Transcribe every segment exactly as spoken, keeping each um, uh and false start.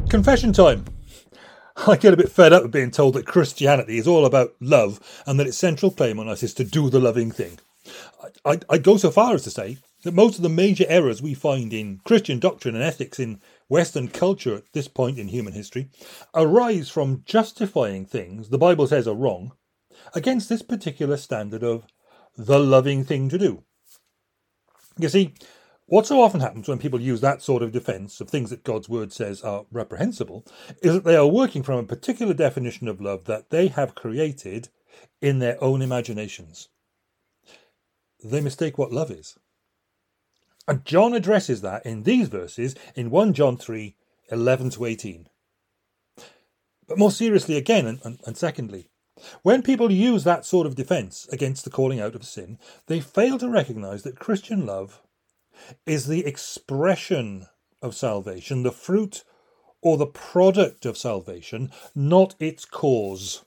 Confession time. I get a bit fed up with being told that Christianity is all about love and that its central claim on us is to do the loving thing. I, I, I'd go so far as to say that most of the major errors we find in Christian doctrine and ethics in Western culture at this point in human history arise from justifying things the Bible says are wrong against this particular standard of the loving thing to do. You see, what so often happens when people use that sort of defence of things that God's word says are reprehensible is that they are working from a particular definition of love that they have created in their own imaginations. They mistake what love is. And John addresses that in these verses in First John three, eleven to eighteen. But more seriously again, and, and, and secondly, when people use that sort of defence against the calling out of sin, they fail to recognise that Christian love is the expression of salvation, the fruit or the product of salvation, not its cause.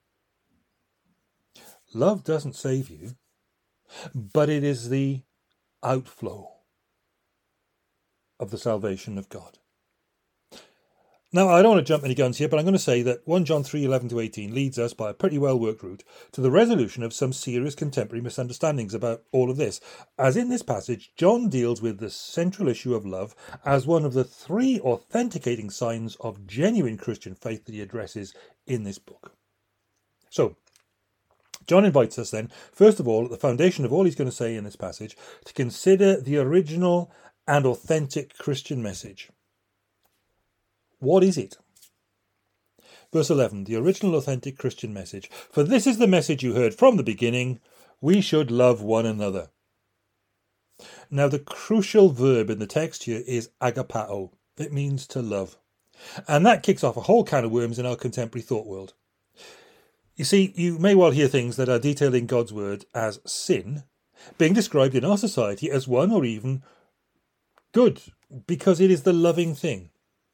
Love doesn't save you, but it is the outflow of the salvation of God. Now, I don't want to jump any guns here, but I'm going to say that First John three, eleven to eighteen leads us by a pretty well-worked route to the resolution of some serious contemporary misunderstandings about all of this. As in this passage, John deals with the central issue of love as one of the three authenticating signs of genuine Christian faith that he addresses in this book. So, John invites us then, first of all, at the foundation of all he's going to say in this passage, to consider the original and authentic Christian message. What is it? Verse eleven, the original authentic Christian message. For this is the message you heard from the beginning, we should love one another. Now the crucial verb in the text here is agapao. It means to love. And that kicks off a whole can of worms in our contemporary thought world. You see, you may well hear things that are detailed in God's word as sin being described in our society as one or even good, because it is the loving thing.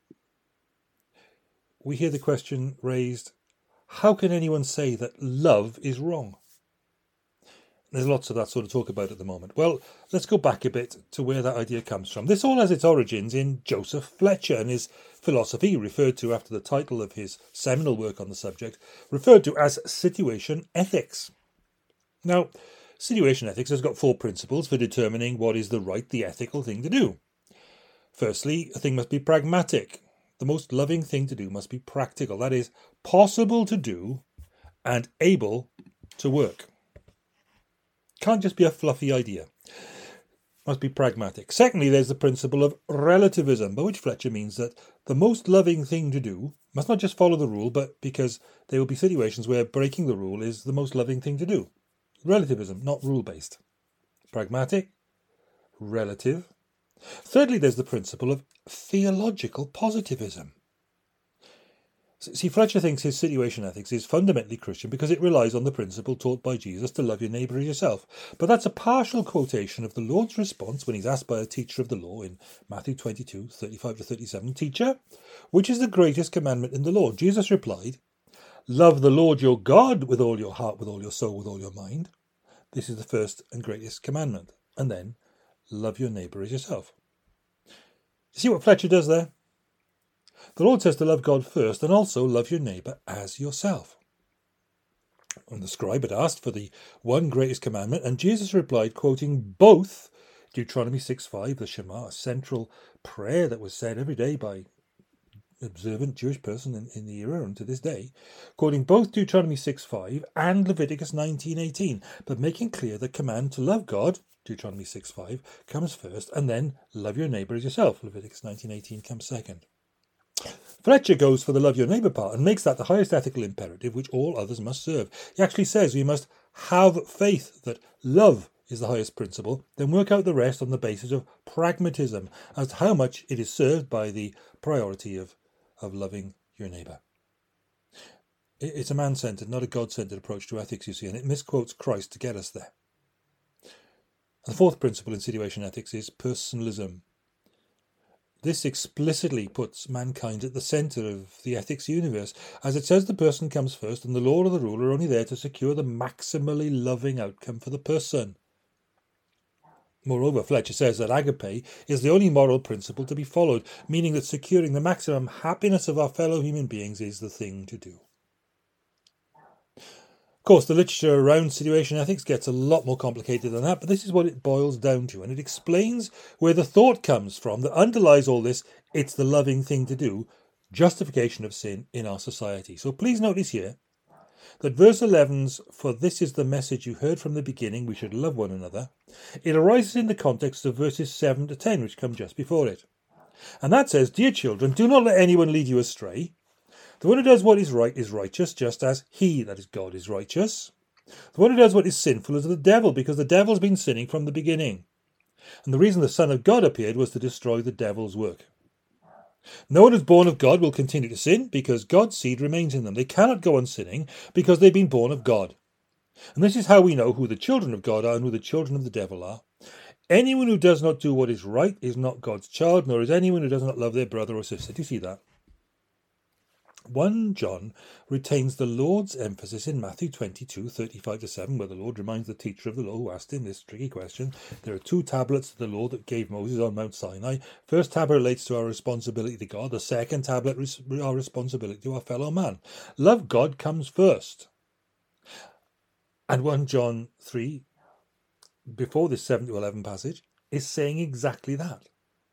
We hear the question raised, how can anyone say that love is wrong? There's lots of that sort of talk about at the moment. Well, let's go back a bit to where that idea comes from. This all has its origins in Joseph Fletcher and his philosophy, referred to after the title of his seminal work on the subject, referred to as situation ethics. Now, situation ethics has got four principles for determining what is the right, the ethical thing to do. Firstly, a thing must be pragmatic. The most loving thing to do must be practical. That is, possible to do and able to work. Can't just be a fluffy idea. Must be pragmatic. Secondly, there's the principle of relativism, by which Fletcher means that the most loving thing to do must not just follow the rule, but because there will be situations where breaking the rule is the most loving thing to do. Relativism, not rule-based. Pragmatic, relative. Thirdly, there's the principle of theological positivism. See, Fletcher thinks his situation ethics is fundamentally Christian because it relies on the principle taught by Jesus to love your neighbour as yourself. But that's a partial quotation of the Lord's response when he's asked by a teacher of the law in Matthew twenty-two, thirty-five to thirty-seven, Teacher, which is the greatest commandment in the law? Jesus replied, love the Lord your God with all your heart, with all your soul, with all your mind. This is the first and greatest commandment. And then, love your neighbour as yourself. You see what Fletcher does there? The Lord says to love God first and also love your neighbour as yourself. And the scribe had asked for the one greatest commandment, and Jesus replied, quoting both Deuteronomy six five, the Shema, a central prayer that was said every day by observant Jewish person in, in the era and to this day, quoting both Deuteronomy six five and Leviticus nineteen eighteen, but making clear the command to love God, Deuteronomy six five, comes first, and then love your neighbour as yourself, Leviticus nineteen eighteen, comes second. Fletcher goes for the love your neighbour part and makes that the highest ethical imperative which all others must serve. He actually says we must have faith that love is the highest principle, then work out the rest on the basis of pragmatism as to how much it is served by the priority of, of loving your neighbour. It's a man-centred, not a God-centred approach to ethics, you see, and it misquotes Christ to get us there. And the fourth principle in situation ethics is personalism. This explicitly puts mankind at the centre of the ethics universe, as it says the person comes first and the law or the rule are only there to secure the maximally loving outcome for the person. Moreover, Fletcher says that agape is the only moral principle to be followed, meaning that securing the maximum happiness of our fellow human beings is the thing to do. Of course, the literature around situation ethics gets a lot more complicated than that, but this is what it boils down to, and it explains where the thought comes from that underlies all this. It's the loving thing to do, justification of sin in our society. So please notice here that verse eleven's, for this is the message you heard from the beginning, we should love one another, it arises in the context of verses seven to ten, which come just before it. And that says, dear children, do not let anyone lead you astray. The one who does what is right is righteous, just as he, that is God, is righteous. The one who does what is sinful is the devil, because the devil's been sinning from the beginning. And the reason the Son of God appeared was to destroy the devil's work. No one who's born of God will continue to sin, because God's seed remains in them. They cannot go on sinning, because they've been born of God. And this is how we know who the children of God are and who the children of the devil are. Anyone who does not do what is right is not God's child, nor is anyone who does not love their brother or sister. Do you see that? First John retains the Lord's emphasis in Matthew twenty-two, thirty-five to seven, where the Lord reminds the teacher of the law who asked him this tricky question. There are two tablets of the law that gave Moses on Mount Sinai. First tablet relates to our responsibility to God. The second tablet is our responsibility to our fellow man. Love God comes first. And First John three, before this seven to eleven passage, is saying exactly that.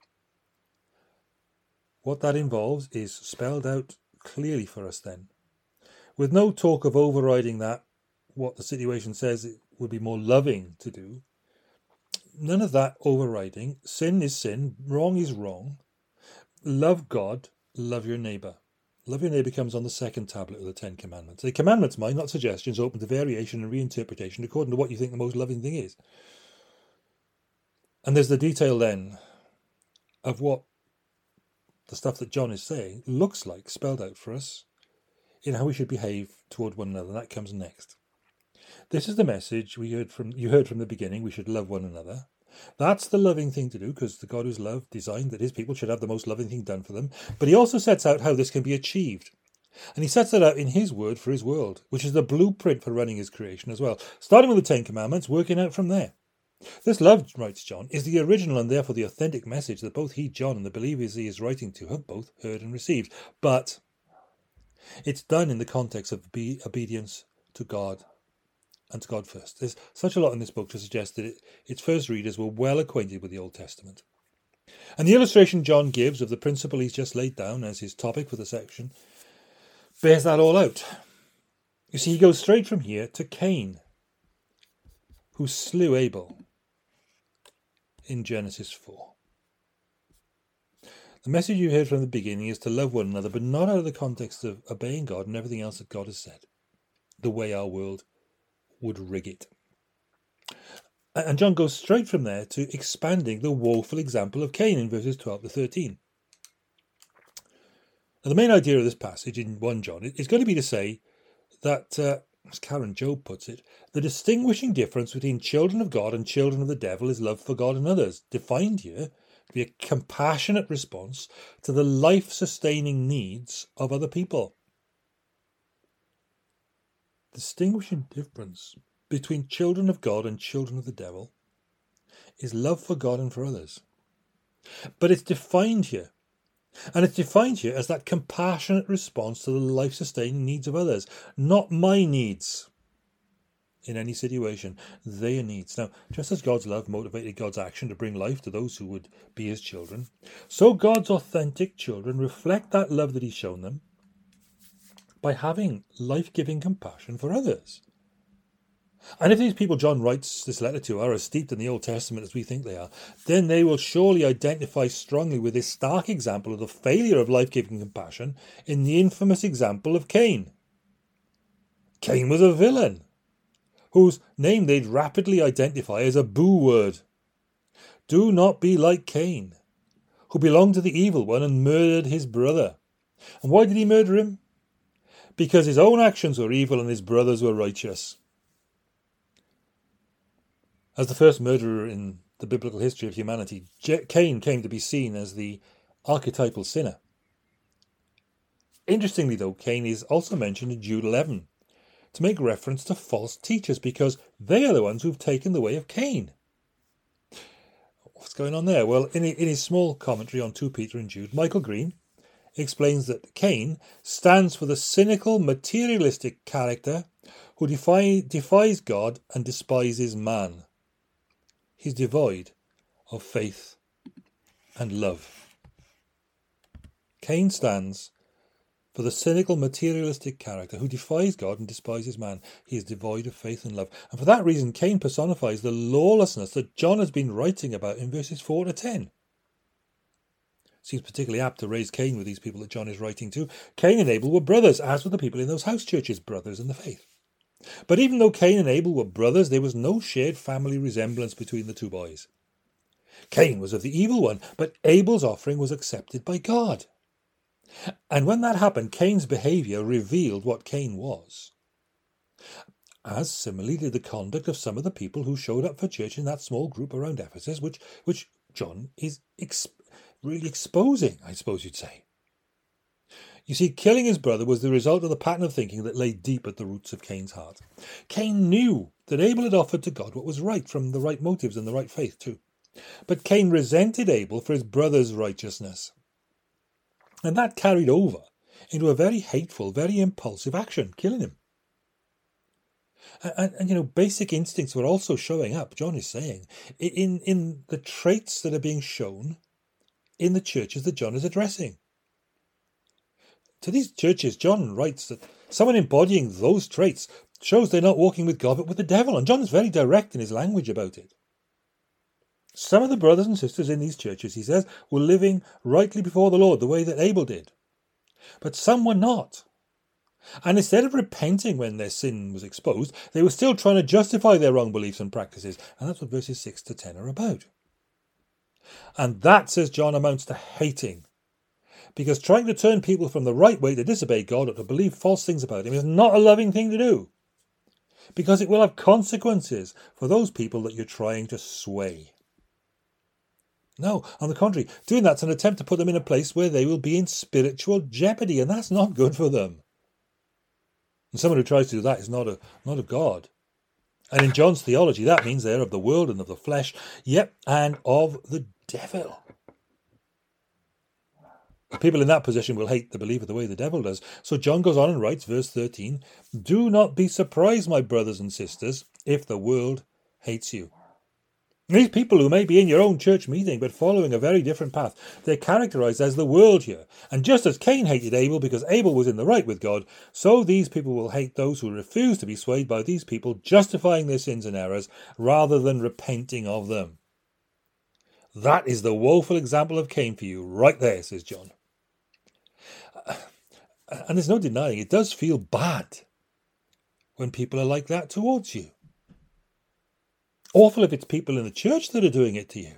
What that involves is spelled out clearly for us then, with no talk of overriding that, what the situation says it would be more loving to do. None of that overriding. Sin is sin, wrong is wrong. Love God, love your neighbour. Love your neighbour comes on the second tablet of the Ten Commandments. The commandments, mind, not suggestions, open to variation and reinterpretation according to what you think the most loving thing is. And there's the detail then of what the stuff that John is saying looks like spelled out for us in how we should behave toward one another. That comes next. This is the message we heard from you heard from the beginning. We should love one another. That's the loving thing to do, because the God who's love designed that his people should have the most loving thing done for them. But he also sets out how this can be achieved. And he sets that out in his word for his world, which is the blueprint for running his creation as well. Starting with the Ten Commandments, working out from there. This love, writes John, is the original and therefore the authentic message that both he, John, and the believers he is writing to have both heard and received. But it's done in the context of be obedience to God and to God first. There's such a lot in this book to suggest that it, its first readers were well acquainted with the Old Testament. And the illustration John gives of the principle he's just laid down as his topic for the section bears that all out. You see, he goes straight from here to Cain, who slew Abel in Genesis four. The message you heard from the beginning is to love one another, but not out of the context of obeying God and everything else that God has said, the way our world would rig it. And John goes straight from there to expanding the woeful example of Cain in verses twelve to thirteen. Now, the main idea of this passage in First John is going to be to say that, uh, as Karen Jobe puts it, the distinguishing difference between children of God and children of the devil is love for God and others, defined here to be a compassionate response to the life-sustaining needs of other people. The distinguishing difference between children of God and children of the devil is love for God and for others. But it's defined here. And it's defined here as that compassionate response to the life-sustaining needs of others, not my needs in any situation, their needs. Now, just as God's love motivated God's action to bring life to those who would be his children, so God's authentic children reflect that love that he's shown them by having life-giving compassion for others. And if these people John writes this letter to are as steeped in the Old Testament as we think they are, then they will surely identify strongly with this stark example of the failure of life-giving compassion in the infamous example of Cain. Cain was a villain, whose name they'd rapidly identify as a boo word. Do not be like Cain, who belonged to the evil one and murdered his brother. And why did he murder him? Because his own actions were evil and his brothers were righteous. As the first murderer in the biblical history of humanity, Cain came to be seen as the archetypal sinner. Interestingly, though, Cain is also mentioned in Jude eleven to make reference to false teachers, because they are the ones who've taken the way of Cain. What's going on there? Well, in, in his small commentary on Second Peter and Jude, Michael Green explains that Cain stands for the cynical, materialistic character who defy, defies God and despises man. He's devoid of faith and love. Cain stands for the cynical, materialistic character who defies God and despises man. He is devoid of faith and love. And for that reason, Cain personifies the lawlessness that John has been writing about in verses four to ten. Seems particularly apt to raise Cain with these people that John is writing to. Cain and Abel were brothers, as were the people in those house churches, brothers in the faith. But even though Cain and Abel were brothers, there was no shared family resemblance between the two boys. Cain was of the evil one, but Abel's offering was accepted by God. And when that happened, Cain's behaviour revealed what Cain was. As similarly did the conduct of some of the people who showed up for church in that small group around Ephesus, which, which John is ex- really exposing, I suppose you'd say. You see, killing his brother was the result of the pattern of thinking that lay deep at the roots of Cain's heart. Cain knew that Abel had offered to God what was right, from the right motives and the right faith too. But Cain resented Abel for his brother's righteousness. And that carried over into a very hateful, very impulsive action, killing him. And, and, and, you know, basic instincts were also showing up, John is saying, in, in the traits that are being shown in the churches that John is addressing. To these churches, John writes that someone embodying those traits shows they're not walking with God but with the devil. And John is very direct in his language about it. Some of the brothers and sisters in these churches, he says, were living rightly before the Lord the way that Abel did. But some were not. And instead of repenting when their sin was exposed, they were still trying to justify their wrong beliefs and practices. And that's what verses six to ten are about. And that, says John, amounts to hating. Because trying to turn people from the right way to disobey God or to believe false things about him is not a loving thing to do. Because it will have consequences for those people that you're trying to sway. No, on the contrary, doing that's an attempt to put them in a place where they will be in spiritual jeopardy, and that's not good for them. And someone who tries to do that is not a not of God. And in John's theology, that means they're of the world and of the flesh, yep, and of the devil. The people in that position will hate the believer the way the devil does. So John goes on and writes, verse thirteen, "Do not be surprised, my brothers and sisters, if the world hates you." These people who may be in your own church meeting but following a very different path, they're characterised as the world here. And just as Cain hated Abel because Abel was in the right with God, so these people will hate those who refuse to be swayed by these people, justifying their sins and errors rather than repenting of them. That is the woeful example of Cain for you right there, says John. And there's no denying it does feel bad when people are like that towards you. Awful if it's people in the church that are doing it to you.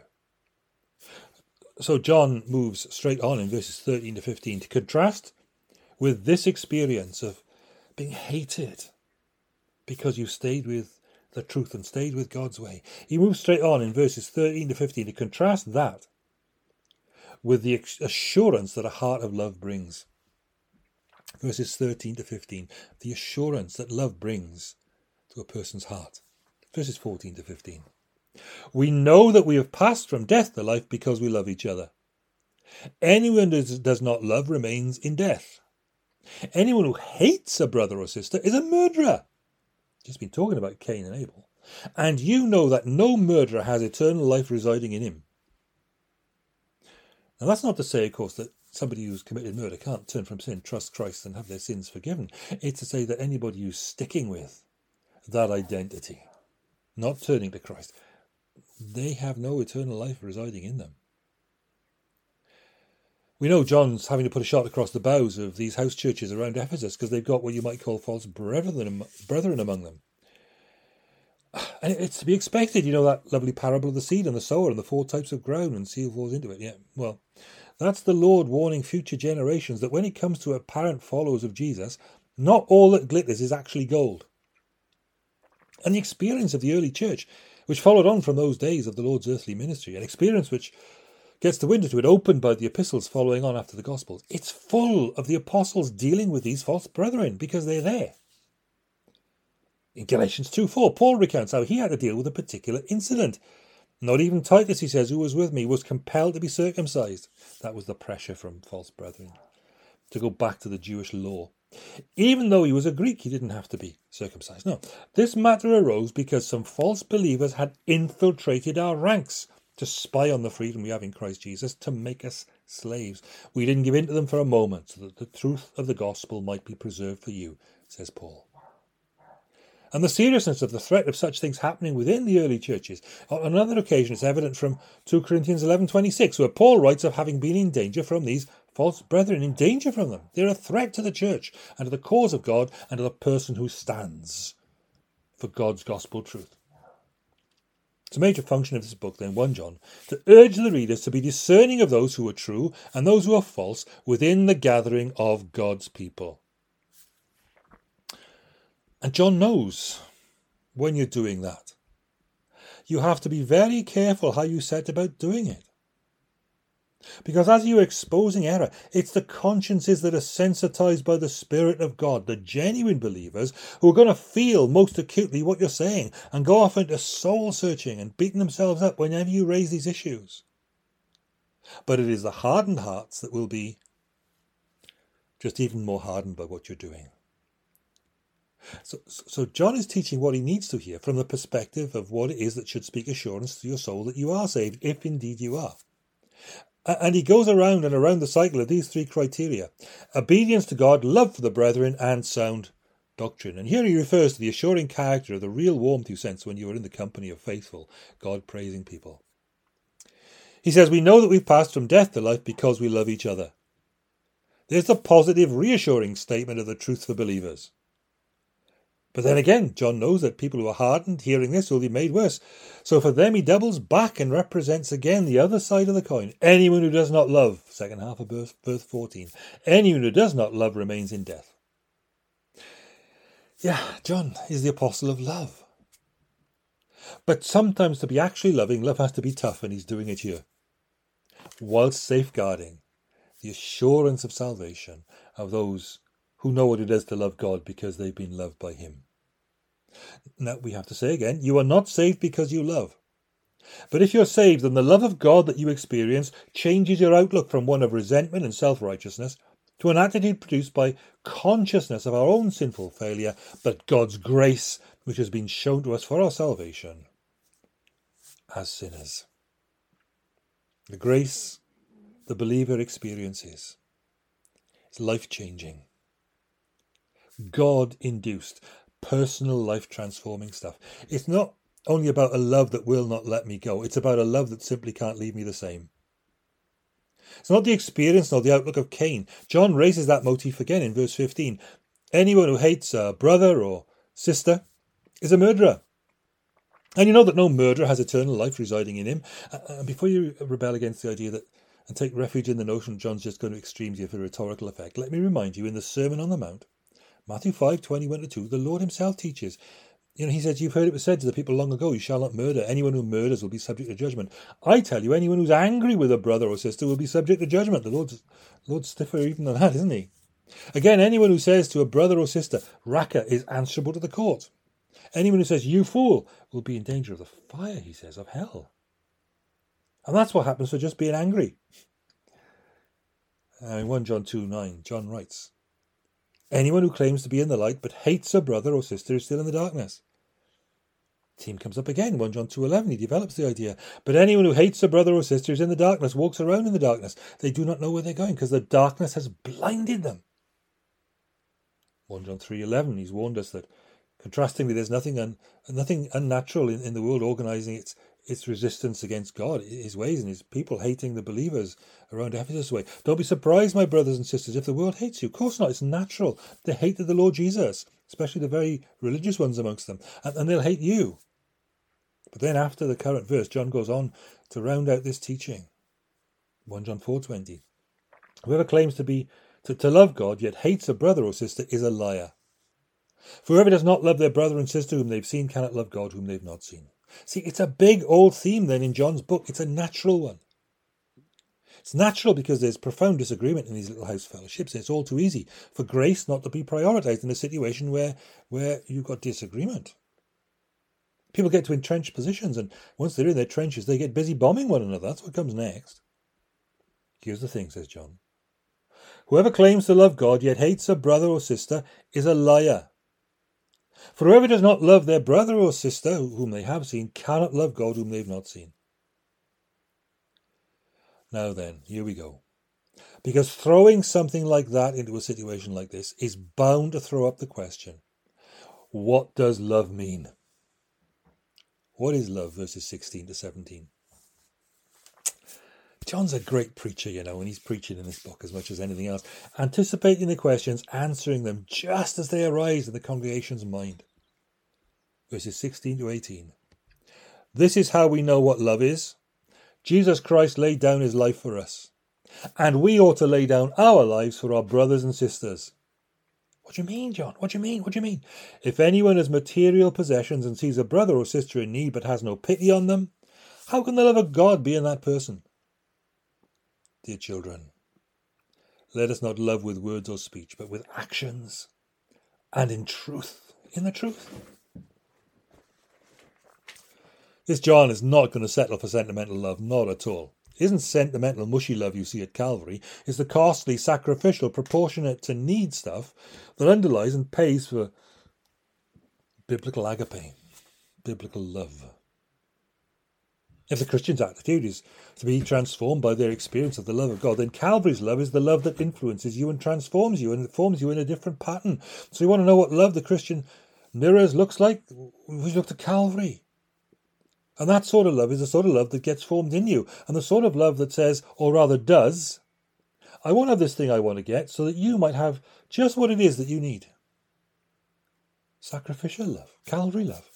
So John moves straight on in verses thirteen to fifteen to contrast with this experience of being hated because you stayed with the truth and stayed with God's way. He moves straight on in verses thirteen to fifteen to contrast that with the assurance that a heart of love brings. Verses thirteen to fifteen, the assurance that love brings to a person's heart. Verses fourteen to fifteen. We know that we have passed from death to life because we love each other. Anyone who does not love remains in death. Anyone who hates a brother or sister is a murderer. Just been talking about Cain and Abel. And you know that no murderer has eternal life residing in him. Now that's not to say, of course, that somebody who's committed murder can't turn from sin, trust Christ and have their sins forgiven. It's to say that anybody who's sticking with that identity, not turning to Christ, they have no eternal life residing in them. We know John's having to put a shot across the bows of these house churches around Ephesus because they've got what you might call false brethren, brethren among them. And it's to be expected, you know, that lovely parable of the seed and the sower and the four types of ground and seed falls into it. Yeah, well, that's the Lord warning future generations that when it comes to apparent followers of Jesus, not all that glitters is actually gold. And the experience of the early church, which followed on from those days of the Lord's earthly ministry, an experience which gets the window to it opened by the epistles following on after the Gospels, it's full of the apostles dealing with these false brethren because they're there. In Galatians two four, Paul recounts how he had to deal with a particular incident. Not even Titus, he says, who was with me, was compelled to be circumcised. That was the pressure from false brethren to go back to the Jewish law. Even though he was a Greek, he didn't have to be circumcised. No, this matter arose because some false believers had infiltrated our ranks to spy on the freedom we have in Christ Jesus, to make us slaves. We didn't give in to them for a moment, so that the truth of the gospel might be preserved for you, says Paul. And the seriousness of the threat of such things happening within the early churches. On another occasion, it's evident from two Corinthians eleven twenty-six, where Paul writes of having been in danger from these false brethren, in danger from them. They're a threat to the church and to the cause of God and to the person who stands for God's gospel truth. It's a major function of this book, then, First John, to urge the readers to be discerning of those who are true and those who are false within the gathering of God's people. And John knows when you're doing that. You have to be very careful how you set about doing it. Because as you're exposing error, it's the consciences that are sensitized by the Spirit of God, the genuine believers, who are going to feel most acutely what you're saying and go off into soul-searching and beating themselves up whenever you raise these issues. But it is the hardened hearts that will be just even more hardened by what you're doing. So, so John is teaching what he needs to hear from the perspective of what it is that should speak assurance to your soul that you are saved, if indeed you are. And he goes around and around the cycle of these three criteria: obedience to God, love for the brethren, and sound doctrine. And here he refers to the assuring character of the real warmth you sense when you are in the company of faithful, God-praising people. He says, we know that we've passed from death to life because we love each other. There's the positive, reassuring statement of the truth for believers. But then again, John knows that people who are hardened hearing this will be made worse. So for them he doubles back and represents again the other side of the coin. Anyone who does not love, second half of verse fourteen, anyone who does not love remains in death. Yeah, John is the apostle of love. But sometimes to be actually loving, love has to be tough, and he's doing it here, whilst safeguarding the assurance of salvation of those who know what it is to love God because they've been loved by him. Now, we have to say again, you are not saved because you love. But if you're saved, then the love of God that you experience changes your outlook from one of resentment and self-righteousness to an attitude produced by consciousness of our own sinful failure, but God's grace, which has been shown to us for our salvation as sinners. The grace the believer experiences is life-changing, God-induced, personal life-transforming stuff. It's not only about a love that will not let me go. It's about a love that simply can't leave me the same. It's not the experience nor the outlook of Cain. John raises that motif again in verse fifteen. Anyone who hates a brother or sister is a murderer. And you know that no murderer has eternal life residing in him. And before you rebel against the idea that and take refuge in the notion John's just going to extremes here for rhetorical effect, let me remind you, in the Sermon on the Mount, Matthew five, twenty-one to two, the Lord himself teaches. You know, he says, you've heard it was said to the people long ago, you shall not murder. Anyone who murders will be subject to judgment. I tell you, anyone who's angry with a brother or sister will be subject to judgment. The Lord's, Lord's stiffer even than that, isn't he? Again, anyone who says to a brother or sister, Raka, is answerable to the court. Anyone who says, you fool, will be in danger of the fire, he says, of hell. And that's what happens for just being angry. Uh, in First John two nine, John writes, anyone who claims to be in the light but hates a brother or sister is still in the darkness. Theme comes up again, First John two eleven, he develops the idea. But anyone who hates a brother or sister is in the darkness, walks around in the darkness. They do not know where they're going because the darkness has blinded them. First John three eleven, he's warned us that, contrastingly, there's nothing un, nothing unnatural in, in the world organising its its resistance against God, his ways, and his people hating the believers around Ephesus' way. Don't be surprised, my brothers and sisters, if the world hates you. Of course not, it's natural. They hated the Lord Jesus, especially the very religious ones amongst them, and, and they'll hate you. But then after the current verse, John goes on to round out this teaching. First John four twenty. Whoever claims to be to, to love God, yet hates a brother or sister, is a liar. For whoever does not love their brother and sister whom they've seen cannot love God whom they've not seen. See, it's a big old theme then in John's book. It's a natural one. It's natural because there's profound disagreement in these little house fellowships. It's all too easy for grace not to be prioritised in a situation where, where you've got disagreement. People get to entrenched positions, and once they're in their trenches, they get busy bombing one another. That's what comes next. Here's the thing, says John. Whoever claims to love God yet hates a brother or sister is a liar. For whoever does not love their brother or sister whom they have seen cannot love God whom they have not seen. Now then, here we go. Because throwing something like that into a situation like this is bound to throw up the question, what does love mean? What is love? Verses sixteen to seventeen. John's a great preacher, you know, and he's preaching in this book as much as anything else, anticipating the questions, answering them just as they arise in the congregation's mind. Verses sixteen to eighteen. This is how we know what love is. Jesus Christ laid down his life for us, and we ought to lay down our lives for our brothers and sisters. What do you mean, John? What do you mean? What do you mean? If anyone has material possessions and sees a brother or sister in need but has no pity on them, how can the love of God be in that person? Dear children, let us not love with words or speech, but with actions and in truth. In the truth. This John is not going to settle for sentimental love, not at all. It isn't sentimental, mushy love you see at Calvary. It's the costly, sacrificial, proportionate to need stuff that underlies and pays for biblical agape, biblical love. If the Christian's attitude is to be transformed by their experience of the love of God, then Calvary's love is the love that influences you and transforms you, and it forms you in a different pattern. So you want to know what love the Christian mirrors looks like? We look to Calvary. And that sort of love is the sort of love that gets formed in you, and the sort of love that says, or rather does, I won't have this thing I want to get, so that you might have just what it is that you need. Sacrificial love, Calvary love.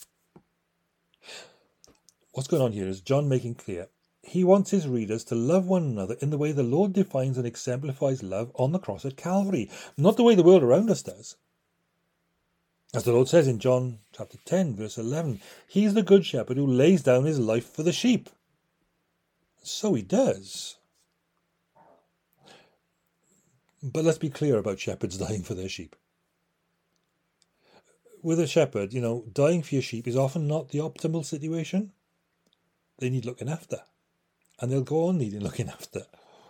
What's going on here is John making clear he wants his readers to love one another in the way the Lord defines and exemplifies love on the cross at Calvary, not the way the world around us does. As the Lord says in John chapter ten, verse eleven, he's the good shepherd who lays down his life for the sheep. So he does. But let's be clear about shepherds dying for their sheep. With a shepherd, you know, dying for your sheep is often not the optimal situation. They need looking after. And they'll go on needing looking after.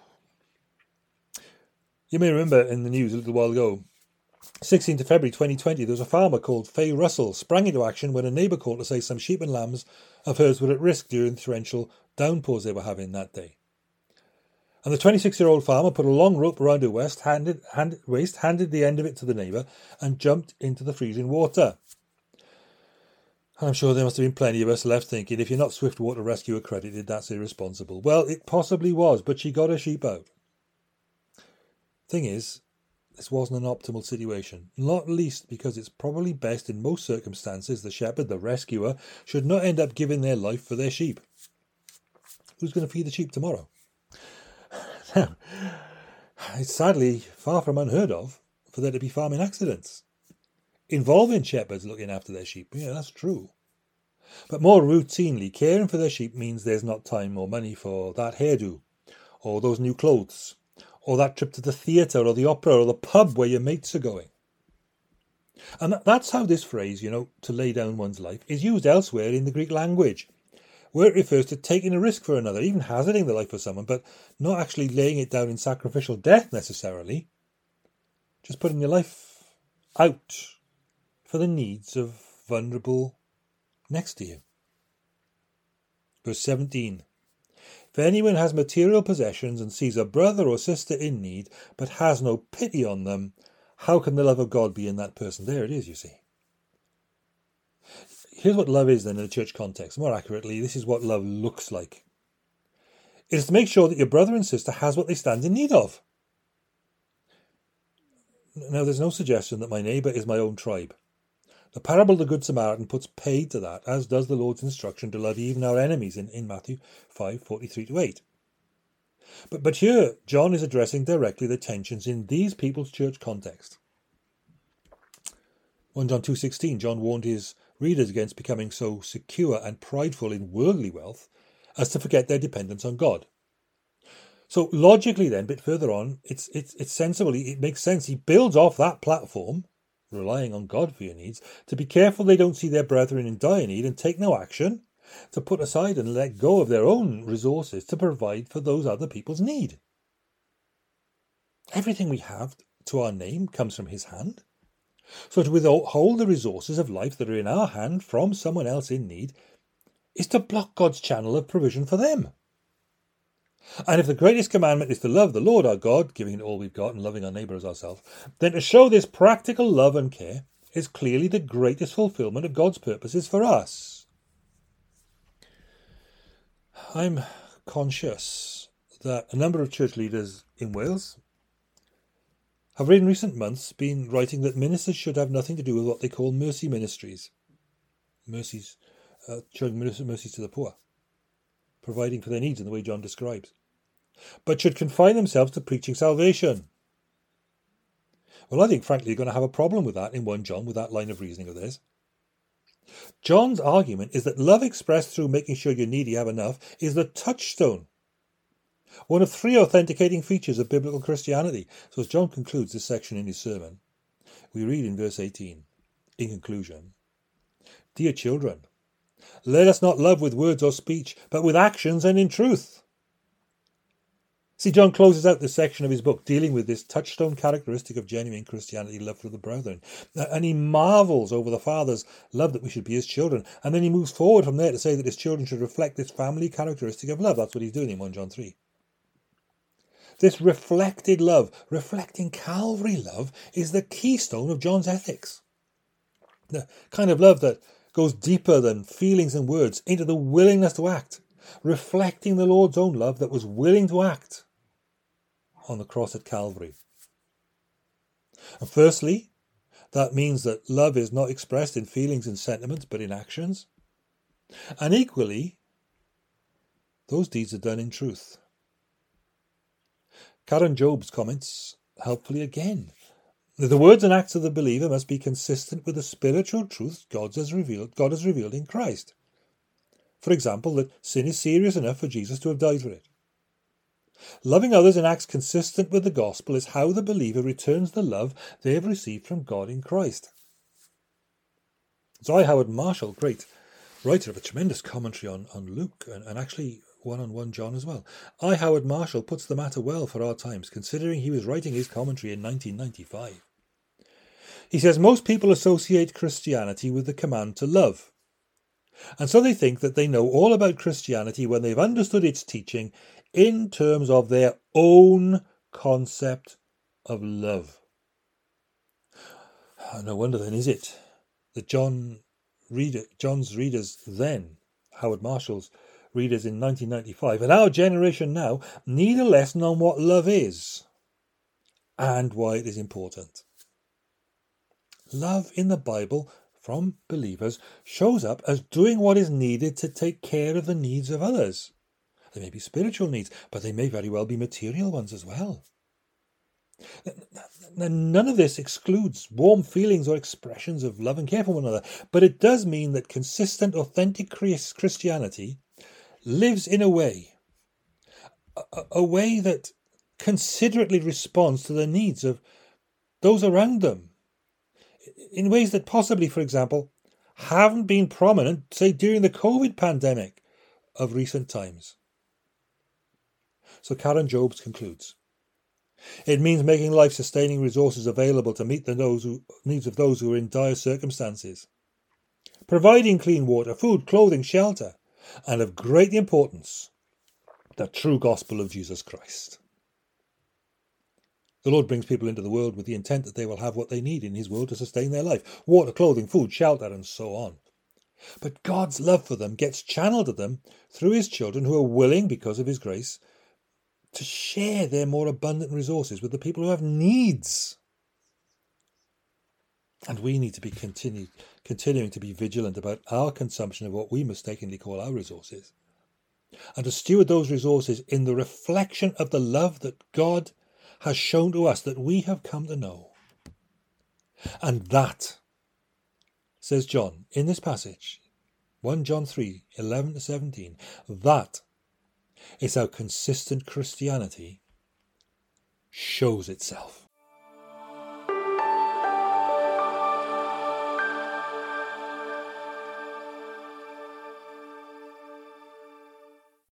You may remember in the news a little while ago, sixteenth of February twenty twenty, there was a farmer called Faye Russell sprang into action when a neighbour called to say some sheep and lambs of hers were at risk during the torrential downpours they were having that day. And the twenty-six-year-old farmer put a long rope around her waist, handed, hand, waist, handed the end of it to the neighbour, and jumped into the freezing water. I'm sure there must have been plenty of us left thinking, if you're not Swiftwater Rescue accredited, that's irresponsible. Well, it possibly was, but she got her sheep out. Thing is, this wasn't an optimal situation, not least because it's probably best in most circumstances the shepherd, the rescuer, should not end up giving their life for their sheep. Who's going to feed the sheep tomorrow? Now, it's sadly far from unheard of for there to be farming accidents involving shepherds looking after their sheep. Yeah, that's true. But more routinely, caring for their sheep means there's not time or money for that hairdo, or those new clothes, or that trip to the theatre or the opera or the pub where your mates are going. And that's how this phrase, you know, to lay down one's life, is used elsewhere in the Greek language, where it refers to taking a risk for another, even hazarding the life of someone, but not actually laying it down in sacrificial death necessarily. Just putting your life out for the needs of vulnerable next to you. Verse seventeen. If anyone has material possessions and sees a brother or sister in need, but has no pity on them, how can the love of God be in that person? There it is, you see. Here's what love is then in a church context. More accurately, this is what love looks like. It is to make sure that your brother and sister has what they stand in need of. Now, there's no suggestion that my neighbour is my own tribe. The parable of the Good Samaritan puts paid to that, as does the Lord's instruction to love even our enemies in, in Matthew five, forty-three to eight. But, but here, John is addressing directly the tensions in these people's church context. First John two sixteen, John warned his readers against becoming so secure and prideful in worldly wealth as to forget their dependence on God. So logically then, a bit further on, it's, it's, it's sensible, it makes sense. He builds off that platform relying on God for your needs, to be careful they don't see their brethren in dire need and take no action, to put aside and let go of their own resources to provide for those other people's need. Everything we have to our name comes from his hand. So to withhold the resources of life that are in our hand from someone else in need is to block God's channel of provision for them. And if the greatest commandment is to love the Lord our God, giving it all we've got and loving our neighbour as ourselves, then to show this practical love and care is clearly the greatest fulfilment of God's purposes for us. I'm conscious that a number of church leaders in Wales have in recent months been writing that ministers should have nothing to do with what they call mercy ministries. Mercies, uh, showing mercies to the poor, providing for their needs in the way John describes, but should confine themselves to preaching salvation. Well, I think, frankly, you're going to have a problem with that in First John, with that line of reasoning of theirs. John's argument is that love expressed through making sure your needy have enough is the touchstone, one of three authenticating features of biblical Christianity. So as John concludes this section in his sermon, we read in verse eighteen, in conclusion, "Dear children, let us not love with words or speech, but with actions and in truth." See, John closes out this section of his book dealing with this touchstone characteristic of genuine Christianity, love for the brethren. And he marvels over the Father's love that we should be his children. And then he moves forward from there to say that his children should reflect this family characteristic of love. That's what he's doing in First John three. This reflected love, reflecting Calvary love, is the keystone of John's ethics. The kind of love that goes deeper than feelings and words into the willingness to act, reflecting the Lord's own love that was willing to act on the cross at Calvary. And firstly, that means that love is not expressed in feelings and sentiments, but in actions. And equally, those deeds are done in truth. Karen Jobes comments helpfully again that the words and acts of the believer must be consistent with the spiritual truths God has revealed, God has revealed in Christ. For example, that sin is serious enough for Jesus to have died for it. Loving others in acts consistent with the gospel is how the believer returns the love they have received from God in Christ. So I, Howard Marshall, great writer of a tremendous commentary on, on Luke, and, and actually one on First John as well. I, Howard Marshall, puts the matter well for our times, considering he was writing his commentary in nineteen ninety-five. He says most people associate Christianity with the command to love. And so they think that they know all about Christianity when they've understood its teaching in terms of their own concept of love. No wonder then is it that John reader, John's readers then, Howard Marshall's readers in nineteen ninety-five, and our generation now, need a lesson on what love is and why it is important. Love in the Bible from believers shows up as doing what is needed to take care of the needs of others. They may be spiritual needs, but they may very well be material ones as well. None of this excludes warm feelings or expressions of love and care for one another, but it does mean that consistent, authentic Christianity lives in a way, a, a way that considerately responds to the needs of those around them, in ways that possibly, for example, haven't been prominent, say, during the COVID pandemic of recent times. So Karen Jobes concludes, it means making life-sustaining resources available to meet the those who, needs of those who are in dire circumstances, providing clean water, food, clothing, shelter, and of great importance, the true gospel of Jesus Christ. The Lord brings people into the world with the intent that they will have what they need in his world to sustain their life, water, clothing, food, shelter, and so on. But God's love for them gets channeled to them through his children who are willing, because of his grace, to share their more abundant resources with the people who have needs. And we need to be continue, continuing to be vigilant about our consumption of what we mistakenly call our resources, and to steward those resources in the reflection of the love that God has shown to us, that we have come to know. And that, says John in this passage, First John three, eleven to seventeen, that is how consistent Christianity shows itself.